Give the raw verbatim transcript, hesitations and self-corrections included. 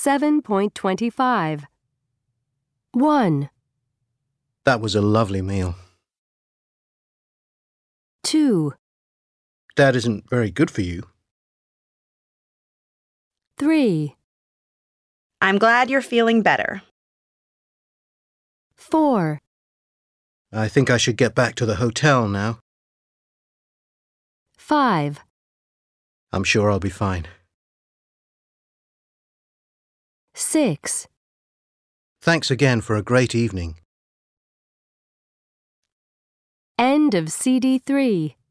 seven point two five. one, That was a lovely meal. two, Dad isn't very good for you. three, I'm glad you're feeling better. four, I think I should get back to the hotel now. five. I'm sure I'll be fine. six. Thanks again for a great evening. End of C D three.